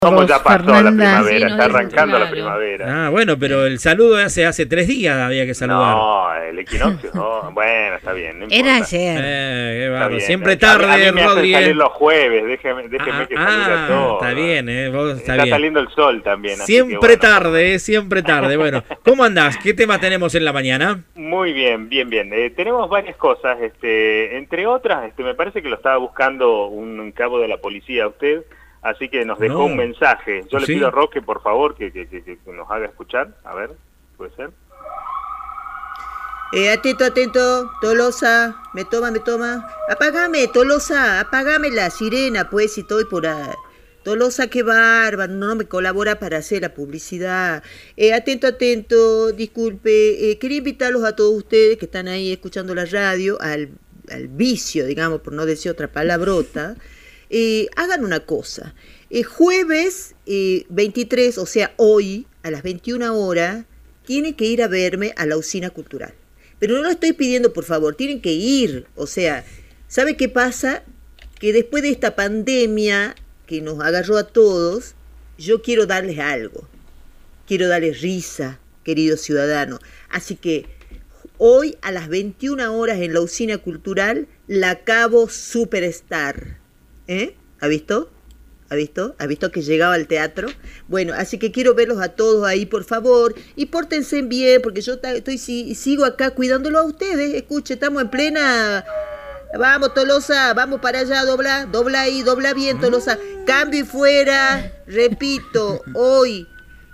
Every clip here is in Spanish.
Como ya pasó la Fernanda. primavera, Sí, está nos arrancando la claro. primavera. Ah, bueno, pero el saludo hace 3 días había que saludar. No, el equinoccio, no. Bueno, está bien, no Era importa. ayer. Qué Está bárbaro. bien. Siempre A tarde, mí me hacen Rodri. salir los jueves, déjeme que salude a todos. Está bien, vos está Está bien. saliendo el sol también. así Siempre que bueno. tarde, siempre tarde. Bueno, ¿cómo andás? ¿Qué tema tenemos en la mañana? Muy bien, bien, bien. Tenemos varias cosas, entre otras, me parece que lo estaba buscando un cabo de la policía a usted, así que nos dejó No. un mensaje. Yo le ¿Sí? pido a Roque, por favor, que nos haga escuchar. A ver, ¿puede ser? Atento, atento, Tolosa, me toma. Apágame, Tolosa, apágame la sirena, pues, si estoy por ahí. Tolosa, qué bárbaro, no me colabora para hacer la publicidad. Atento, disculpe, quería invitarlos a todos ustedes que están ahí escuchando la radio, al vicio, digamos, por no decir otra palabrota. Hagan una cosa, jueves 23, o sea, hoy, a las 21 horas, tienen que ir a verme a la Usina Cultural. Pero no lo estoy pidiendo, por favor, tienen que ir. O sea, ¿sabe qué pasa? Que después de esta pandemia que nos agarró a todos, yo quiero darles algo. Quiero darles risa, queridos ciudadanos. Así que hoy a las 21 horas en la Usina Cultural, la Cabo Superstar. ¿Ha visto? ¿Ha visto que llegaba al teatro? Bueno, así que quiero verlos a todos ahí, por favor. Y pórtense bien, porque yo sigo acá cuidándolo a ustedes. Escuche, estamos en plena... Vamos, Tolosa, vamos para allá, dobla ahí, dobla bien, Tolosa. Cambio y fuera, repito, hoy,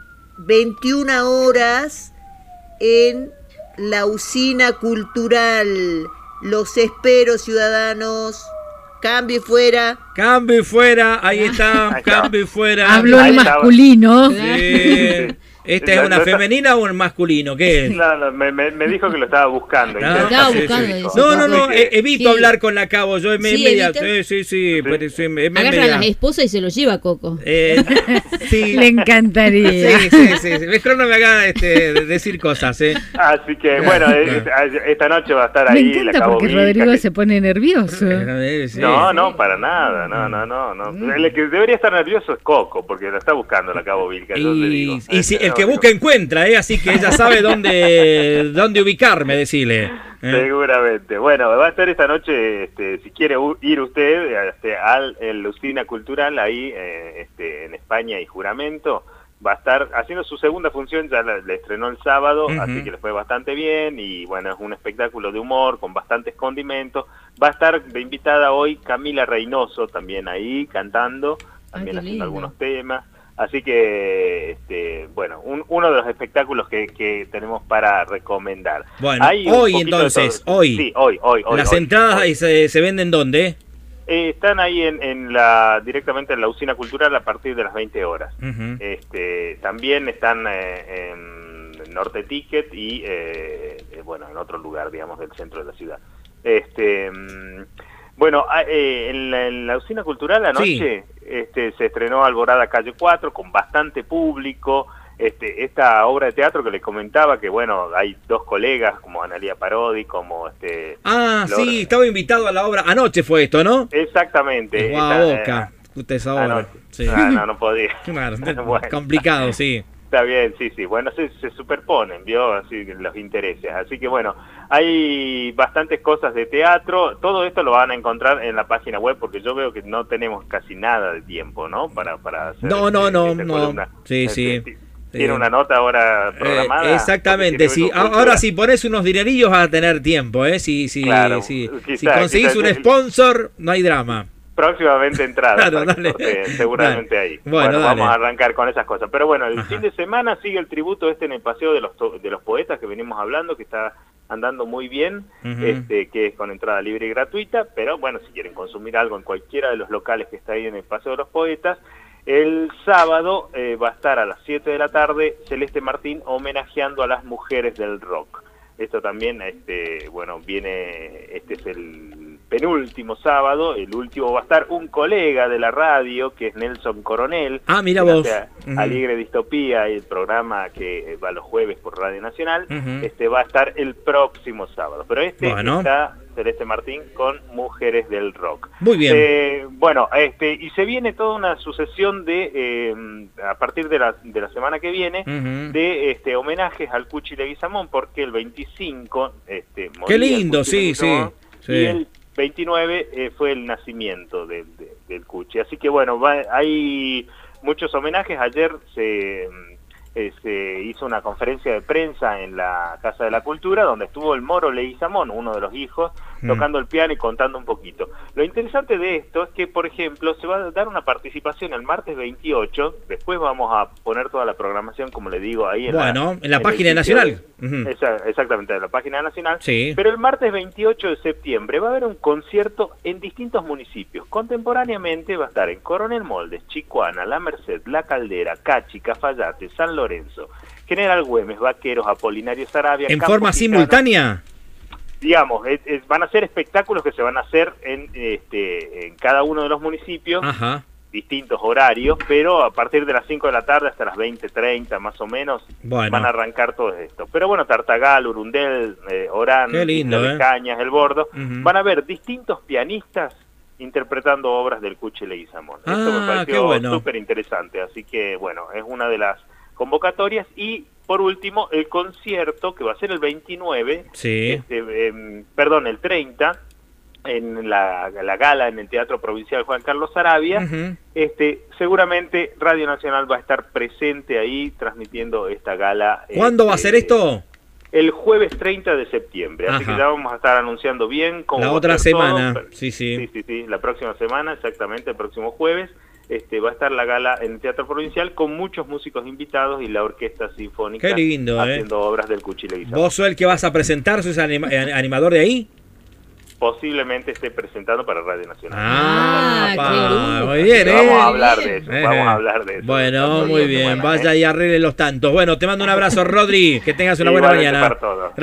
21 horas, en la Usina Cultural. Los espero, ciudadanos. Cambio y fuera. Cambio y fuera, ahí está, cambio y fuera. Habló Ahí en estaba. masculino. Sí. ¿Esta es una femenina o un masculino? ¿Qué es? No, me dijo que lo estaba buscando. Ah, estaba sí, buscando, sí. dice. No, Así que- evito Sí. hablar con la cabo. Yo me Sí, media. evita. Sí, pero sí, me Agarra a media. las esposas y se los lleva Coco. Sí. Le encantaría. Sí. Mejor no me haga decir cosas, Así que, bueno, esta noche va a estar Me ahí la encanta Cabo porque Vilca, Rodrigo que- se pone nervioso. Sí. No, para nada, no. El que debería estar nervioso es Coco, porque lo está buscando la Cabo Vilca, yo le digo. Y si el que No, busca encuentra, así que ella sabe dónde ubicarme, decile. Seguramente. Bueno, va a estar esta noche, si quiere ir usted al Usina Cultural, ahí en España y Juramento, va a estar haciendo su segunda función, ya la estrenó el sábado, Ujú. así que le fue bastante bien, y bueno, es un espectáculo de humor con bastantes condimentos. Va a estar de invitada hoy Camila Reynoso, también ahí cantando, también qué haciendo lindo. algunos temas. Así que, bueno, uno de los espectáculos que tenemos para recomendar. Bueno, Hay un hoy poquito de entonces, todo. hoy. Sí, hoy. Las hoy. entradas ahí se venden ¿dónde? Están ahí directamente en la Usina Cultural a partir de las 20 horas. Ujú. También están en Norte Ticket y, bueno, en otro lugar, digamos, del centro de la ciudad. Bueno, en la Usina Cultural anoche se estrenó Alborada Calle 4 con bastante público. Esta obra de teatro que les comentaba, que bueno, hay dos colegas como Analía Parodi, como Laura. Sí, estaba invitado a la obra. Anoche fue esto, ¿no? Exactamente. Boca. Justo esa obra. Anoche. Sí. No podía. Claro, Bueno. complicado, sí. Está bien, sí. Bueno, se superponen, ¿vio? Así los intereses. Así que bueno, hay bastantes cosas de teatro. Todo esto lo van a encontrar en la página web, porque yo veo que no tenemos casi nada de tiempo, ¿no? Para hacer No. columna. Sí. ¿Tiene una nota ahora programada? Exactamente, Porque sí. tiene cultura. Ahora si pones unos dinerillos vas a tener tiempo, Si Claro, si quizá conseguís un el- sponsor, no hay drama. Próximamente entrada, Claro, para que dale. sorteen, seguramente Dale. ahí. Bueno, dale. Vamos a arrancar con esas cosas. Pero bueno, el Ajá. fin de semana sigue el tributo en el Paseo de los Poetas que venimos hablando, que está andando muy bien, Ujú. que es con entrada libre y gratuita, pero bueno, si quieren consumir algo en cualquiera de los locales que está ahí en el Paseo de los Poetas, el sábado va a estar a las 7 de la tarde Celeste Martín homenajeando a las mujeres del rock. Esto también, bueno, este es el penúltimo sábado, el último va a estar un colega de la radio, que es Nelson Coronel. Ah, mira que vos. hace Ujú. Alegre Distopía, el programa que va los jueves por Radio Nacional. Ujú. Va a estar el próximo sábado, pero Bueno. está Celeste Martín con Mujeres del Rock. Muy bien. Bueno, y se viene toda una sucesión de, a partir de la semana que viene, de homenajes al Cuchi Leguizamón, porque el 25... Qué lindo, sí. Y el 29 fue el nacimiento del Cuchi. Así que bueno, hay muchos homenajes. Ayer se hizo una conferencia de prensa en la Casa de la Cultura, donde estuvo el Moro Leguizamón, uno de los hijos, tocando el piano y contando un poquito. Lo interesante de esto es que, por ejemplo, se va a dar una participación el martes 28, después vamos a poner toda la programación, como le digo, ahí en la página nacional. Exactamente, en la página nacional. Sí. Pero el martes 28 de septiembre va a haber un concierto en distintos municipios. Contemporáneamente va a estar en Coronel Moldes, Chicuana, La Merced, La Caldera, Cachi, Cafayate, San Lorenzo, General Güemes, Vaqueros, Apolinario Sarabia. ¿En forma simultánea? Digamos, van a ser espectáculos que se van a hacer en cada uno de los municipios, distintos horarios, pero a partir de las 5 de la tarde hasta las 20:30 más o menos van a arrancar todo esto. Pero bueno, Tartagal, Urundel, Orán, Cañas, El Bordo, van a ver distintos pianistas interpretando obras del Cuchi Leguizamón. Esto me pareció súper interesante, así que bueno, es una de las convocatorias. Y por último, el concierto que va a ser el 29, el 30, en la gala en el Teatro Provincial Juan Carlos Sarabia. Seguramente Radio Nacional va a estar presente ahí transmitiendo esta gala. ¿Cuándo va a ser esto? El jueves 30 de septiembre, así que ya vamos a estar anunciando bien cómo la otra semana. Todo. Sí, la próxima semana, exactamente, el próximo jueves. Va a estar la gala en el Teatro Provincial con muchos músicos invitados y la Orquesta Sinfónica. Qué lindo, haciendo obras del Cuchi Leguizamón. ¿Vos sos el que vas a presentar? ¿Sos animador de ahí? Posiblemente esté presentando para Radio Nacional. Muy bien, Vamos a hablar de eso, Bueno, muy bien. Vaya y arregle los tantos. Bueno, te mando un abrazo, Rodri. Que tengas una buena mañana. Para todos.